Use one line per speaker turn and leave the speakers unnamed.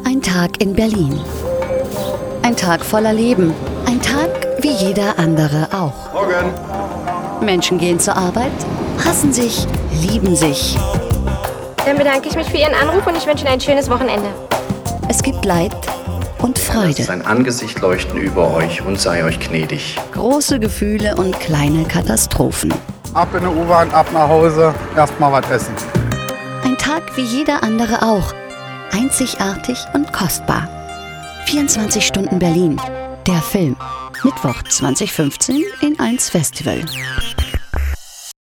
Ein Tag in Berlin. Ein Tag voller Leben. Ein Tag wie jeder andere auch.
Morgen.
Menschen gehen zur Arbeit, hassen sich, lieben sich.
Dann bedanke ich mich für Ihren Anruf und ich wünsche Ihnen ein schönes Wochenende.
Es gibt Leid und Freude.
Sein Angesicht leuchten über euch und sei euch gnädig.
Große Gefühle und kleine Katastrophen.
Ab in die U-Bahn, ab nach Hause, erstmal was essen.
Ein Tag wie jeder andere auch. Einzigartig und kostbar. 24 Stunden Berlin. Der Film. Mittwoch 2015 in 1 Festival.